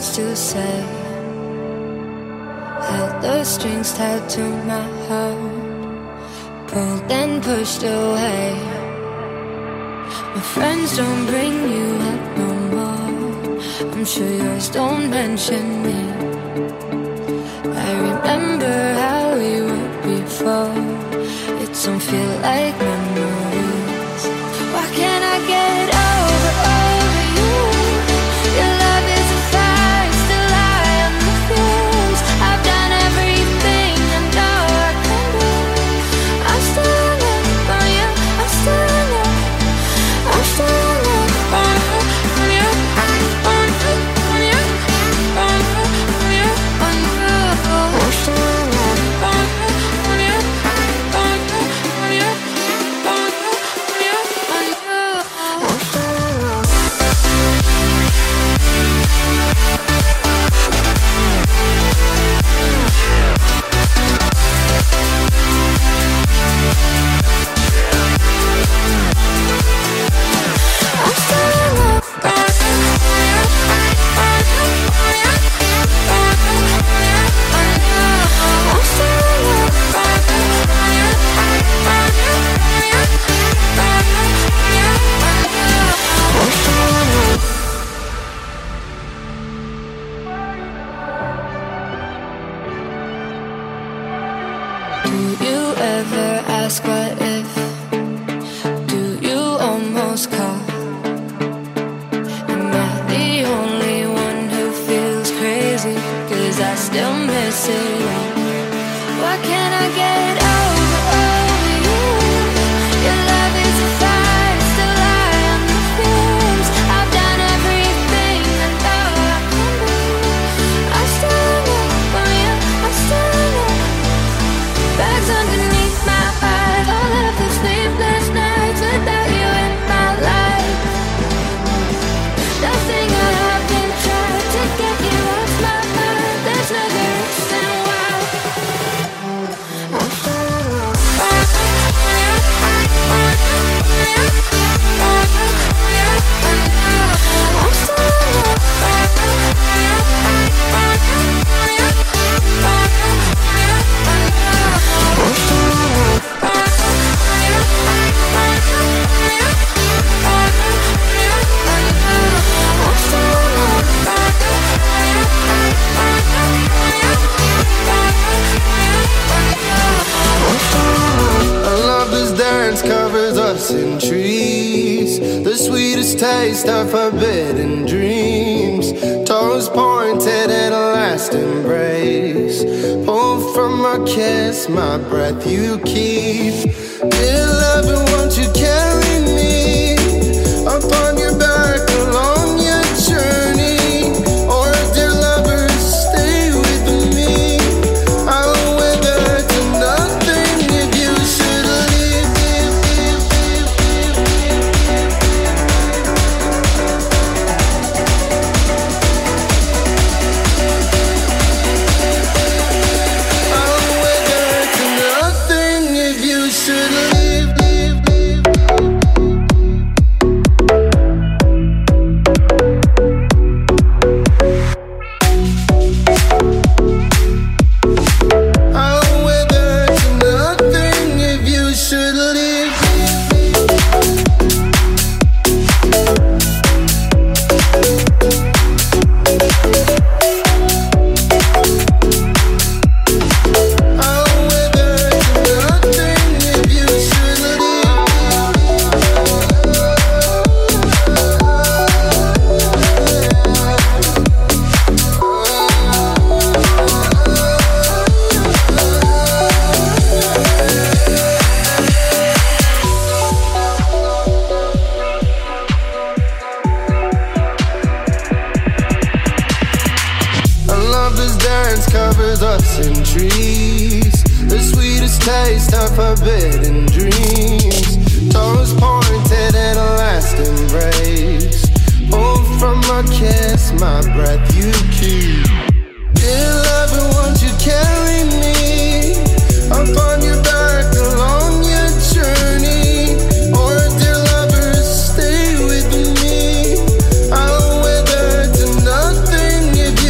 words to say. Held the strings tied to my heart, pulled and pushed away. My friends don't bring you up no more. I'm sure yours don't mention me. I remember how we were before. It don't feel like memories. Why can't I get over you? Your love is a fire, still lie on the fumes. I've done everything I know I can do. I'm still in love on you. I'm still in love. I'm still in love on you. On you. On you. On you. On you. On you. On you. I'm still in love on you. On you. On you. On you. On you. On you. On you. I'm still in love. Do you ever ask what if? Do you almost call? Am I the only one who feels crazy? 'Cause I still miss it all. Why can't I get over you? Your love is a fire, still lie on the fumes. I've done everything I know I can do. I'm still in love on you. I'm still in love. Bags underneath my eyes, all of the sleepless nights without you in my life. Nothing I haven't tried to get you off my mind. There's no reason why. I'm still in love. I'm still in Our lover's dance covers us in trees. The sweetest taste of forbidden dreams. Toes pointed in a last embrace. Pull from my kiss, my breath you keep. Dear lover, won't you carry me upon your back along your journey? Or dear lover, stay with me. I'll wither to nothing if you should leave. I'll wither to nothing if you should leave. I'll wither to nothing if you should leave. I'll wither to nothing if you should leave. Our lover's dance covers us in trees. The sweetest taste of forbidden dreams. Toes pointed in a last embrace. Pull from my kiss, my breath you keep. Dear lover, won't you carry me upon your back along your journey? Or dear lover, stay with me. I'll wither to nothing if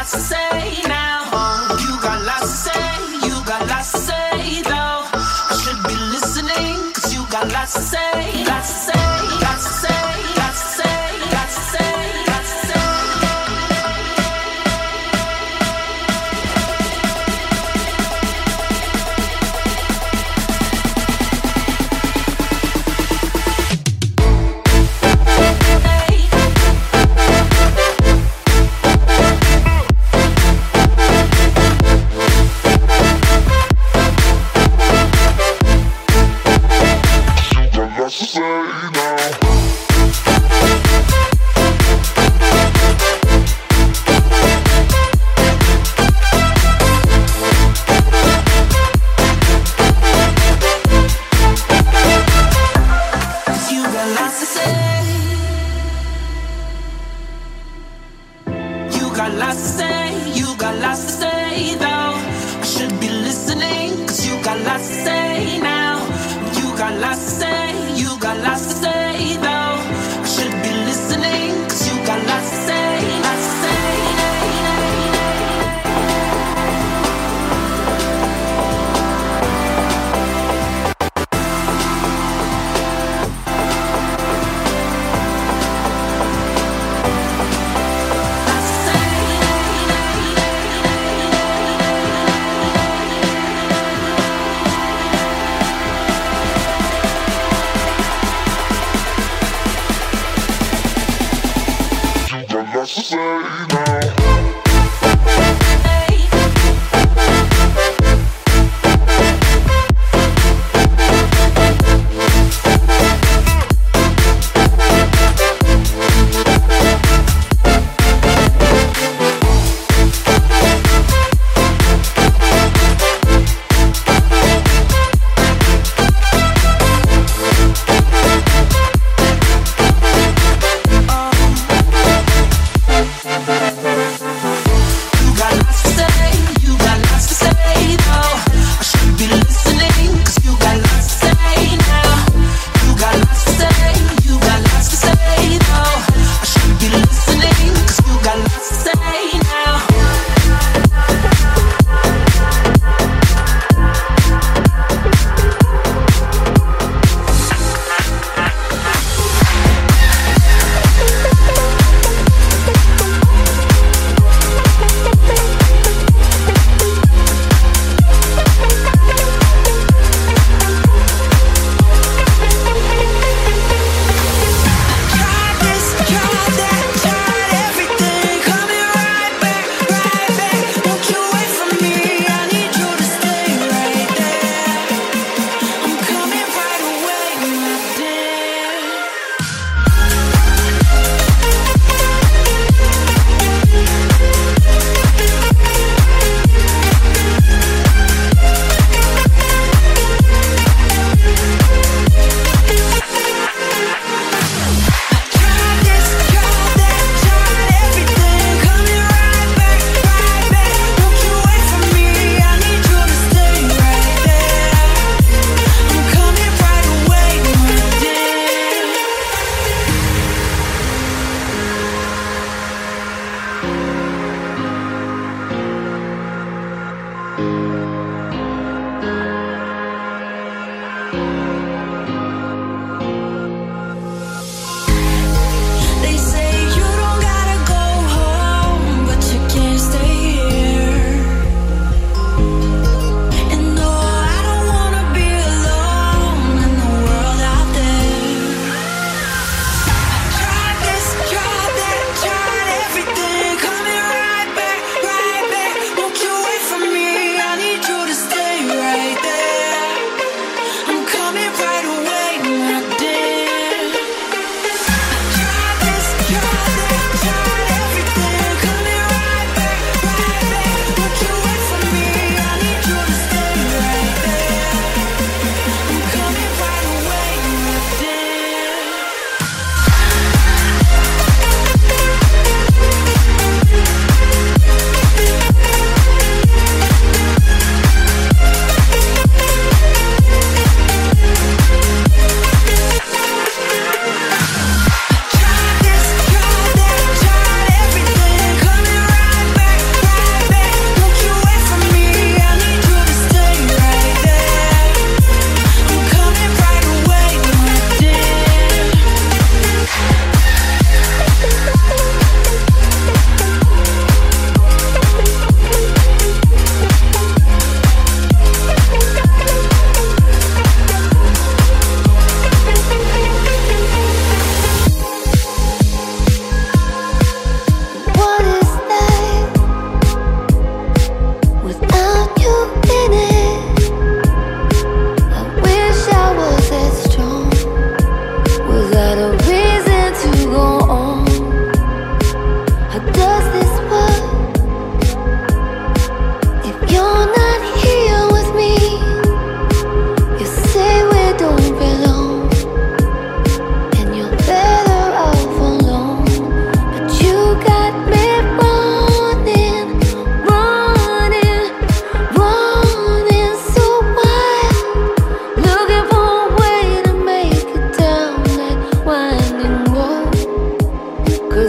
lots to say now. You got lots to say, you got lots to say though. I should be listening, cause you got lots to say, lots to say, lots to say, lots to say, lots to say, lots to say.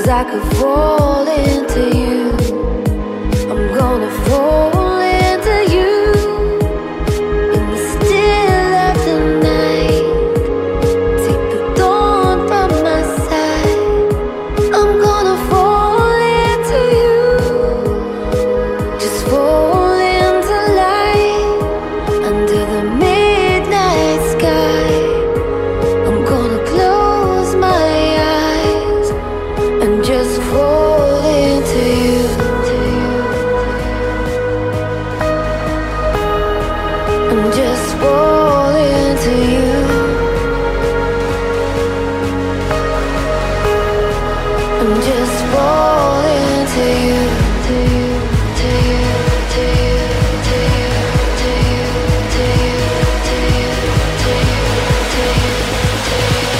I could fall into you. I'm gonna fall into you. In the still of the night, take the dawn from my side. I'm gonna fall into you. Just fall into light under the midnight sky. I'm gonna close my eyes and just fall into you. And just fall into you. And just fall into you. To you, to you, to you, to you, to you, to you, to you, to you, to you, to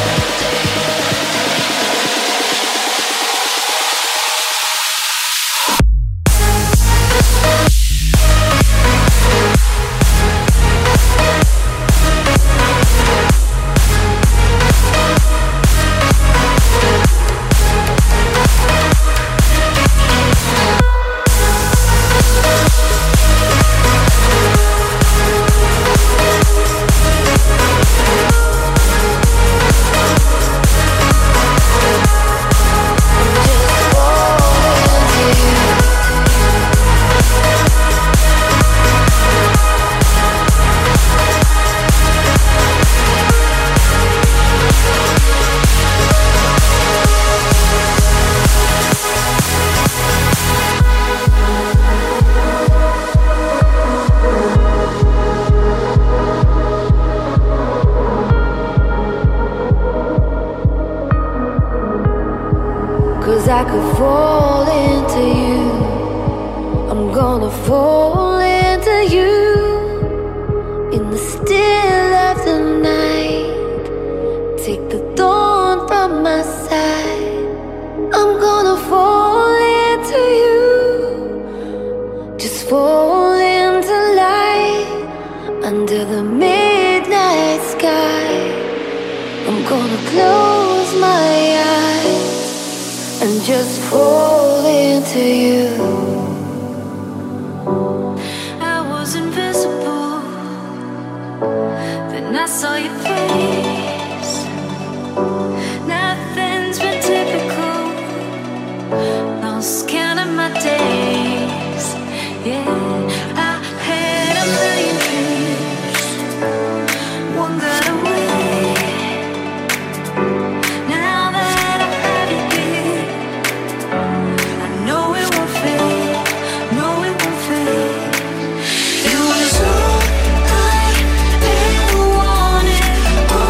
I could fall into you. I'm gonna fall into you. In the still of the night, take the dawn from my side. I'm gonna fall into you. Just fall into light under the midnight sky. I'm gonna close my eyes and just fall into you. I was invisible, then I saw your face. Nothing's been typical, lost count of my days. Yeah, I had a million dreams, one got away. Now that I have you here, I know it won't fade, no it won't fade. It was all I ever wanted, all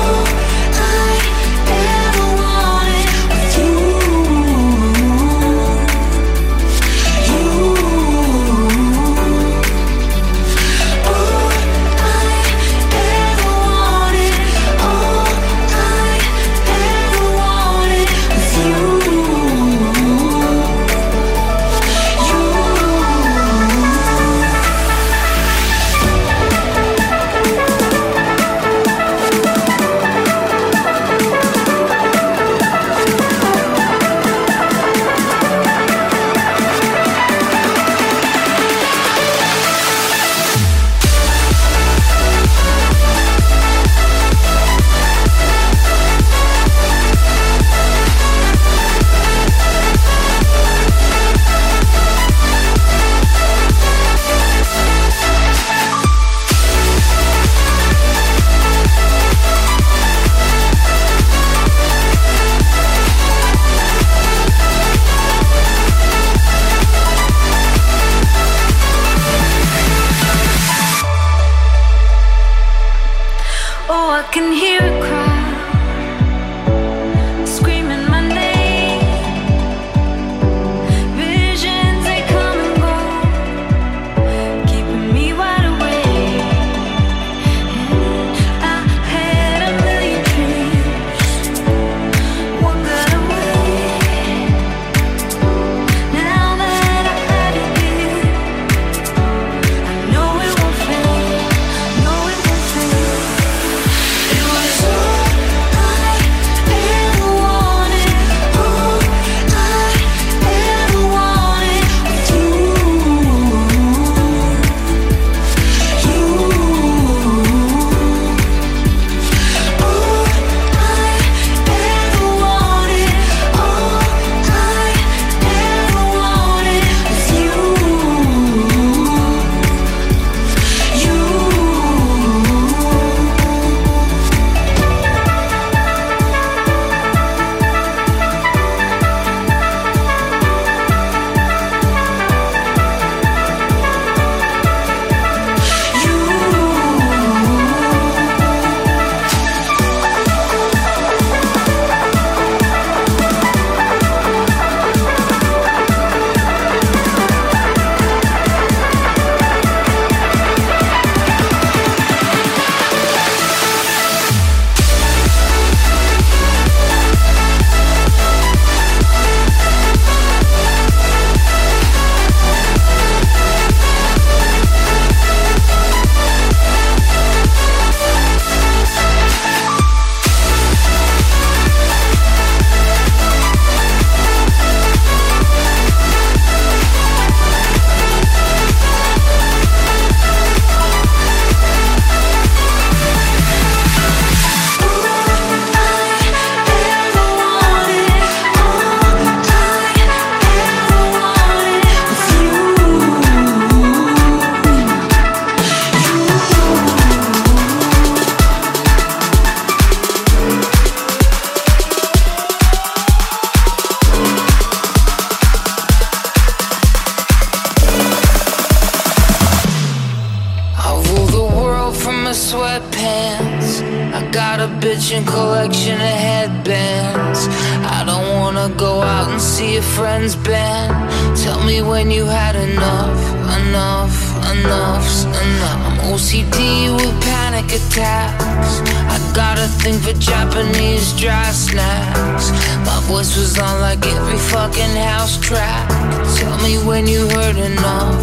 matching collection of headbands. I don't wanna go out and see a friend's band. Tell me when you had enough, enough's enough. I'm OCD with panic attacks. I got a thing for Japanese dry snacks. My voice was on like every fucking house track. Tell me when you heard enough.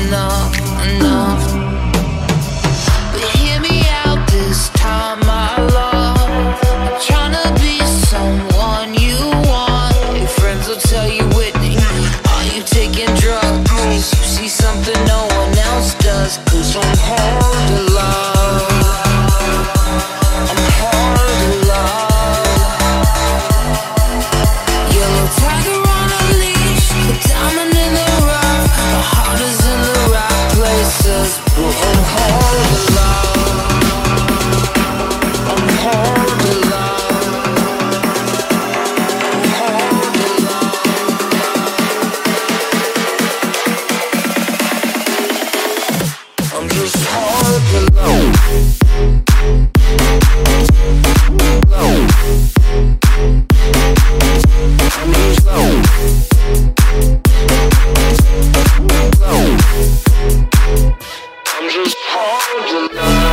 But hear me out this time, my love. I'm tryna be someone you want. Your friends will tell you, Whitney, are you taking drugs? You see something no one else does. 'Cause I'm hard to love. I'm hard to love. Yellow tiger on a leash, a diamond in the rough. My heart is in the right places, but I'm hard to love. I'm hard to love. I'm hard to love. I'm just hard to love. I'm just hard to love.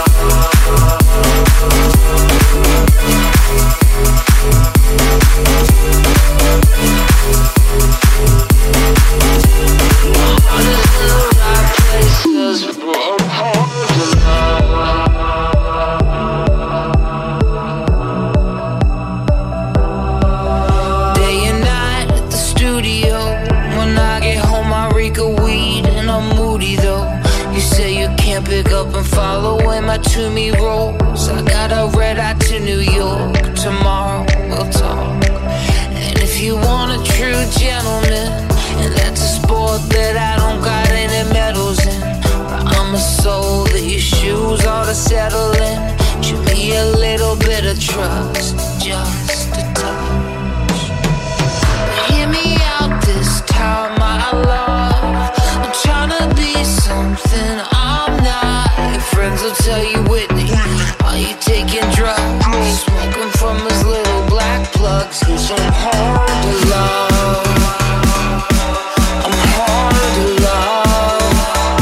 To me rolls. I got a red eye to New York. Tomorrow we'll talk. And if you want a true gentleman, and that's a sport that I don't got any medals in, but I'm a soul that your shoes ought to settle in. Show me a little bit of trust, just a touch. But hear me out this time, my love. I'm tryna be something I'm not. Your friends will tell you, Whitney, are you taking drugs? Smoking from his little black plugs. 'Cause I'm hard to love. I'm hard to love.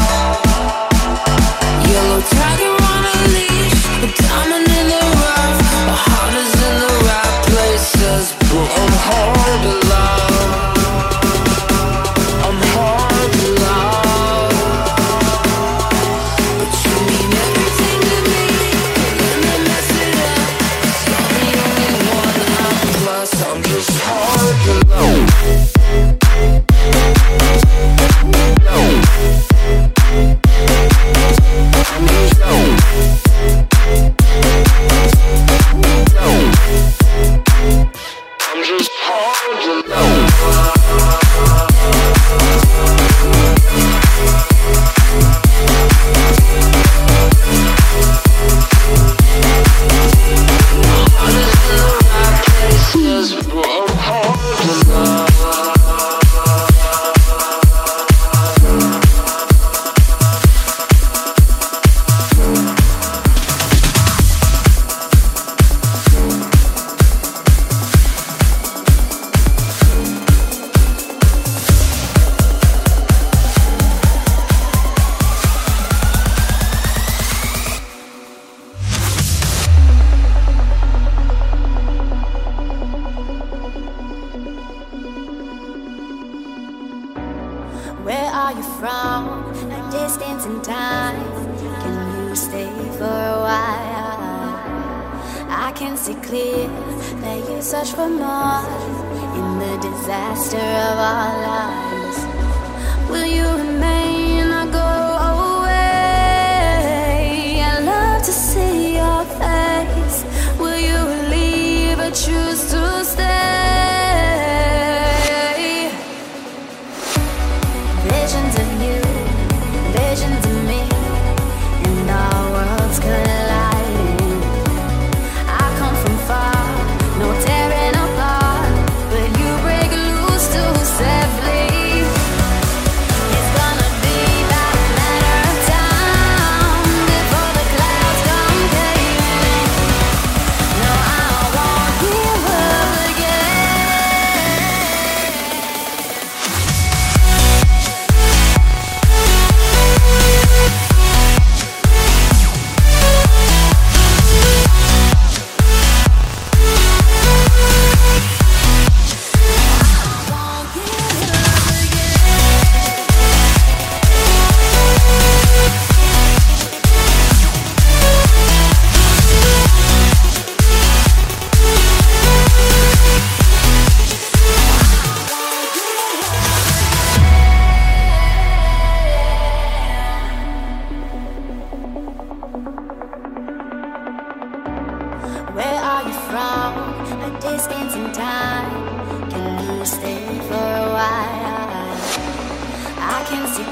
Yellow tiger on a leash, a diamond in the rough. My heart is in the right places, but I'm hard to love. I'm hard to love. But you mean everything to me, and then mess it up. 'Cause you're the only one I'm plus. I'm just hard to love. I'm just hard to love. Where are you from? A distance in time. Can you stay for a while? I can see clear that you search for more in the disaster of our lives. Will you remain or go away? I love to see your face. Will you leave or choose to stay? Visions of you, visions of me, and our worlds colliding. I come from far, no tearing apart, but you break loose too safely. It's gonna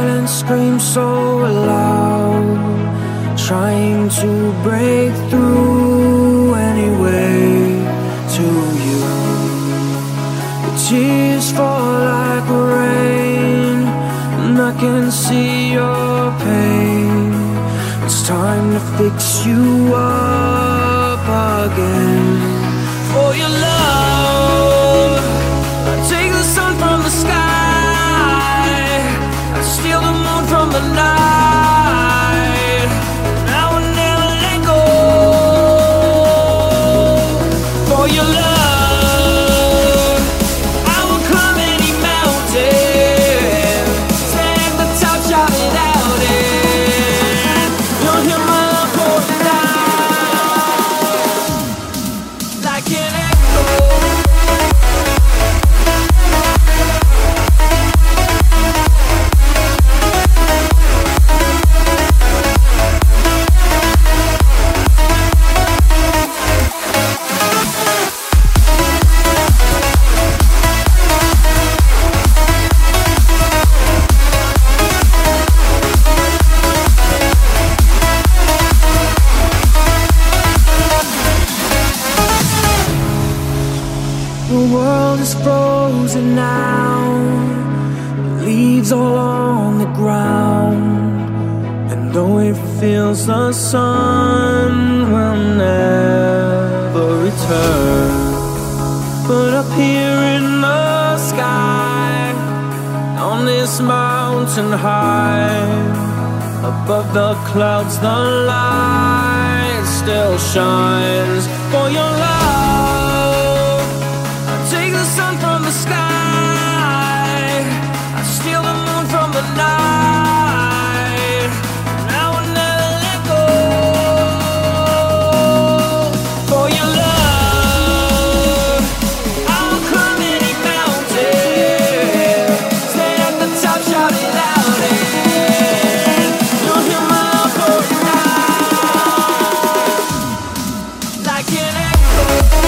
silence screams so loud, trying to break through anyway to you. The tears fall like rain, and I can see your pain. It's time to fix you up again. For your love, I take the sun from the sky, I steal the moon from the night, and I will never let go. For your love, I will climb any mountain, stand at the top, shout it out, and you'll hear my love pouring down like an echo. The world is frozen now, leaves all on the ground, and though it feels the sun will never return, but up here in the sky, on this mountain high, above the clouds the light still shines. For your love, take the sun from the sky, I steal the moon from the night, and I will never let go. For your love, I will climb any mountain, stay at the top, shout it out, and you'll hear my love pouring down like an echo.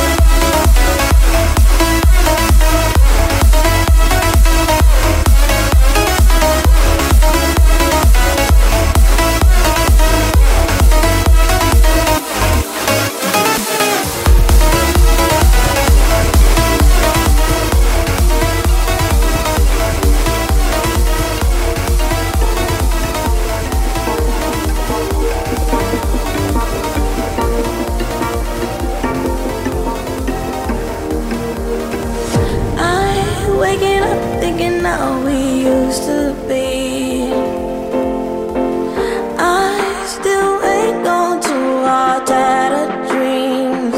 Waking up thinking how we used to be. I still hang on to our tattered dreams.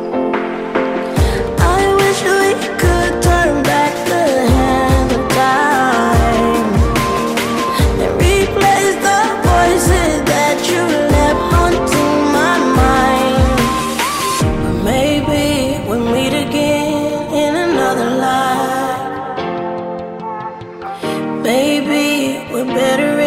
I wish we could turn back the hand of time and replace the voices that you left haunting my mind. Maybe we'll meet again in another life. Maybe we're better